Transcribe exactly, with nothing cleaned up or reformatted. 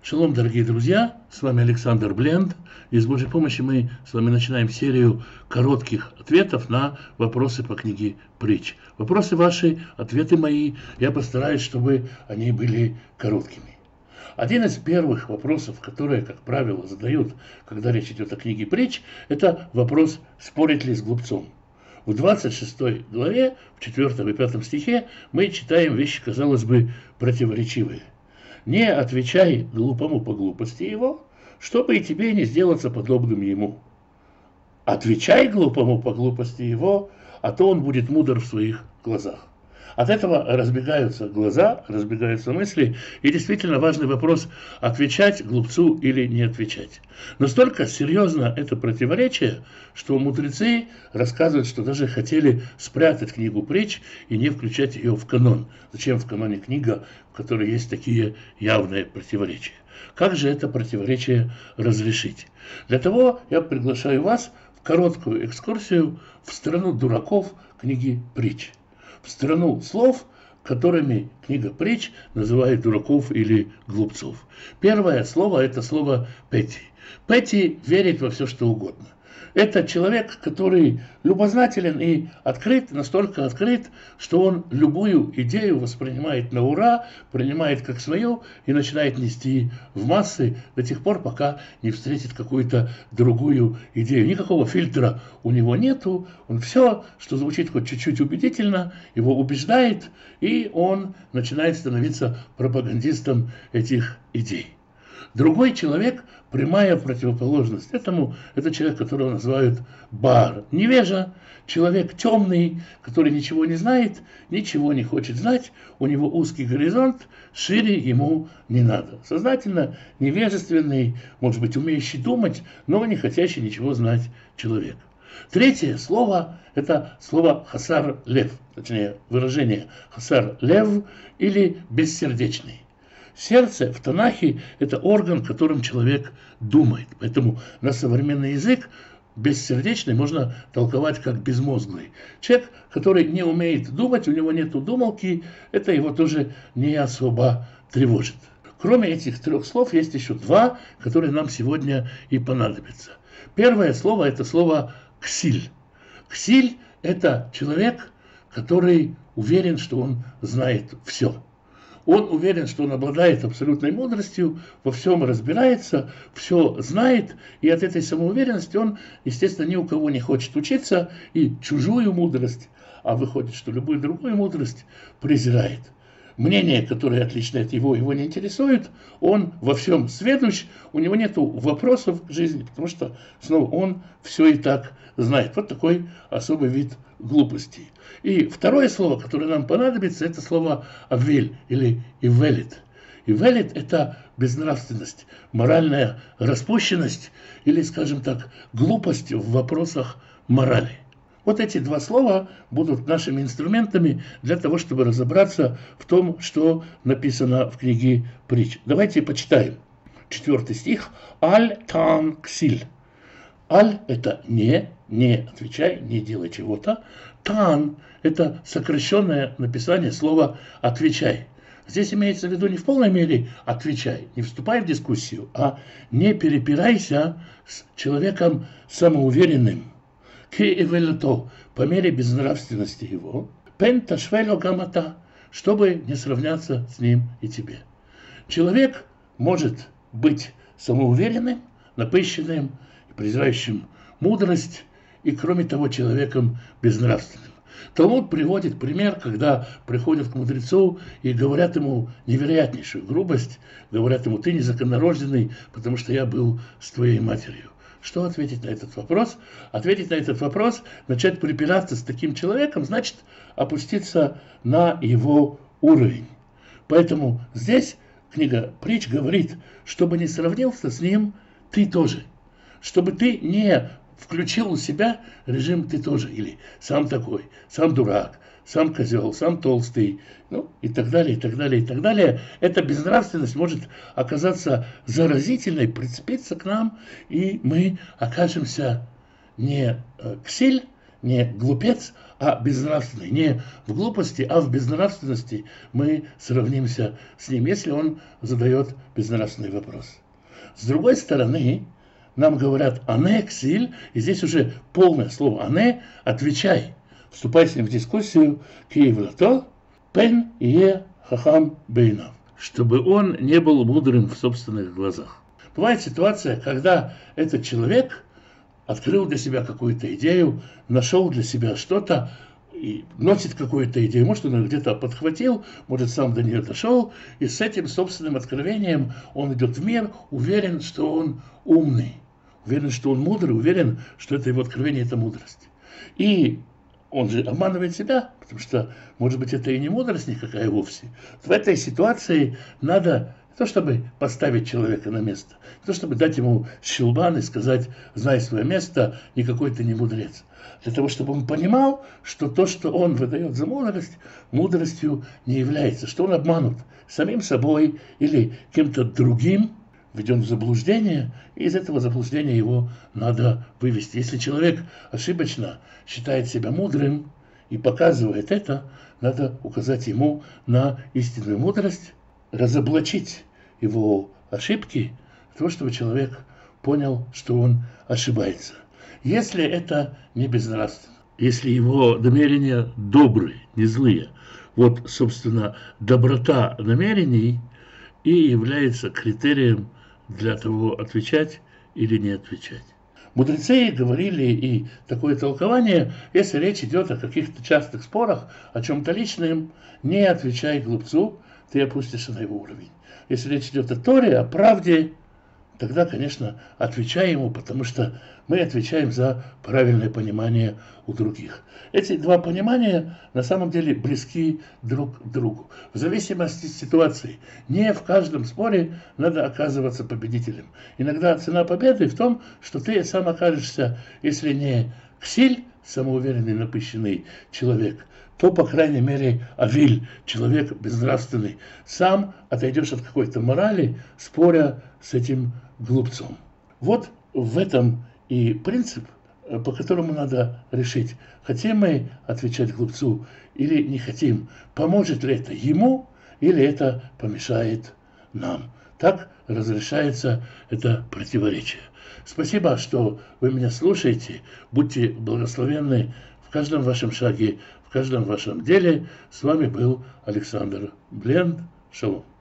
Шалом, дорогие друзья, с вами Александр Бленд, и с Божьей помощью мы с вами начинаем серию коротких ответов на вопросы по книге Притч. Вопросы ваши, ответы мои, я постараюсь, чтобы они были короткими. Один из первых вопросов, которые, как правило, задают, когда речь идет о книге Притч, это вопрос, спорить ли с глупцом. В двадцать шестой главе, в четвёртом и пятом стихе, мы читаем вещи, казалось бы, противоречивые. «Не отвечай глупому по глупости его, чтобы и тебе не сделаться подобным ему. Отвечай глупому по глупости его, а то он будет мудр в своих глазах». От этого разбегаются глаза, разбегаются мысли, и действительно важный вопрос, отвечать глупцу или не отвечать. Настолько серьезно это противоречие, что мудрецы рассказывают, что даже хотели спрятать книгу Притч и не включать ее в канон. Зачем в каноне книга, в которой есть такие явные противоречия? Как же это противоречие разрешить? Для того я приглашаю вас в короткую экскурсию в страну дураков книги Притч. В страну слов, которыми книга Притч называет дураков или глупцов. Первое слово – это слово «пети». Пети верит во все, что угодно. Это человек, который любознателен и открыт, настолько открыт, что он любую идею воспринимает на ура, принимает как свою и начинает нести в массы до тех пор, пока не встретит какую-то другую идею. Никакого фильтра у него нету, он все, что звучит хоть чуть-чуть убедительно, его убеждает, и он начинает становиться пропагандистом этих идей. Другой человек, прямая противоположность этому, это человек, которого называют бар, невежа, человек темный, который ничего не знает, ничего не хочет знать, у него узкий горизонт, шире ему не надо. Сознательно невежественный, может быть, умеющий думать, но не хотящий ничего знать человек. Третье слово – это слово хасар лев, точнее выражение хасар лев или бессердечный. Сердце в Танахе – это орган, которым человек думает. Поэтому на современный язык бессердечный можно толковать как безмозглый. Человек, который не умеет думать, у него нет думалки, это его тоже не особо тревожит. Кроме этих трех слов есть еще два, которые нам сегодня и понадобятся. Первое слово – это слово «ксиль». Ксиль – это человек, который уверен, что он знает все. Он уверен, что он обладает абсолютной мудростью, во всем разбирается, все знает, и от этой самоуверенности он, естественно, ни у кого не хочет учиться, и чужую мудрость, а выходит, что любую другую мудрость презирает. Мнение, которое отлично от его, его не интересует, он во всем сведущ, у него нет вопросов к жизни, потому что, снова, он все и так знает. Вот такой особый вид глупости. И второе слово, которое нам понадобится, это слово «авель» или «ивелит». «Ивелит» – это безнравственность, моральная распущенность или, скажем так, глупость в вопросах морали. Вот эти два слова будут нашими инструментами для того, чтобы разобраться в том, что написано в книге Притч. Давайте почитаем. Четвертый стих. «Аль тан ксиль». «Аль» – это «не», «не отвечай», «не делай чего-то». «Тан» – это сокращенное написание слова «отвечай». Здесь имеется в виду не в полной мере «отвечай», не вступай в дискуссию, а не перепирайся с человеком самоуверенным. По мере безнравственности его, пенташвело гамата, чтобы не сравняться с ним и тебе. Человек может быть самоуверенным, напыщенным, презирающим мудрость и, кроме того, человеком безнравственным. Талмуд приводит пример, когда приходят к мудрецу и говорят ему невероятнейшую грубость, говорят ему: ты незаконнорожденный, потому что я был с твоей матерью. Что ответить на этот вопрос? Ответить на этот вопрос, начать припираться с таким человеком, значит опуститься на его уровень. Поэтому здесь книга Притч говорит, чтобы не сравнился с ним ты тоже. Чтобы ты не включил у себя режим «ты тоже», или «сам такой», «сам дурак», «сам козел», «сам толстый», ну и так далее, и так далее, и так далее. Эта безнравственность может оказаться заразительной, прицепиться к нам, и мы окажемся не ксиль, не глупец, а безнравственный. Не в глупости, а в безнравственности мы сравнимся с ним, если он задает безнравственный вопрос. С другой стороны, нам говорят «ане ксиль», и здесь уже полное слово «ане» – «отвечай». Вступай с ним в дискуссию «киевлато пен ие хахам бейнав», чтобы он не был мудрым в собственных глазах. Бывает ситуация, когда этот человек открыл для себя какую-то идею, нашел для себя что-то, и носит какую-то идею, может, он ее где-то подхватил, может, сам до нее дошел, и с этим собственным откровением он идет в мир, уверен, что он умный, уверен, что он мудрый, уверен, что это его откровение, это мудрость. И он же обманывает себя, потому что, может быть, это и не мудрость никакая вовсе. В этой ситуации надо не то, чтобы поставить человека на место, не то, чтобы дать ему щелбан и сказать, знай свое место, никакой ты не мудрец. Для того, чтобы он понимал, что то, что он выдает за мудрость, мудростью не является, что он обманут самим собой или кем-то другим, введен в заблуждение, и из этого заблуждения его надо вывести. Если человек ошибочно считает себя мудрым и показывает это, надо указать ему на истинную мудрость, разоблачить его ошибки, для того, чтобы человек понял, что он ошибается. Если это не безнравственно, если его намерения добрые, не злые, вот, собственно, доброта намерений и является критерием для того, отвечать или не отвечать. Мудрецы говорили и такое толкование, если речь идет о каких-то частых спорах, о чем-то личном, не отвечай глупцу, ты опустишься на его уровень. Если речь идет о Торе, о правде, тогда, конечно, отвечай ему, потому что мы отвечаем за правильное понимание у других. Эти два понимания на самом деле близки друг к другу. В зависимости от ситуации. Не в каждом споре надо оказываться победителем. Иногда цена победы в том, что ты сам окажешься, если не ксиль, самоуверенный, напыщенный человек, то, по крайней мере, авиль, человек безнравственный, сам отойдешь от какой-то морали, споря с этим глупцом. Вот в этом и принцип, по которому надо решить, хотим мы отвечать глупцу или не хотим, поможет ли это ему или это помешает нам. Так разрешается это противоречие. Спасибо, что вы меня слушаете. Будьте благословенны в каждом вашем шаге, в каждом вашем деле. С вами был Александр Бленд. Шалом.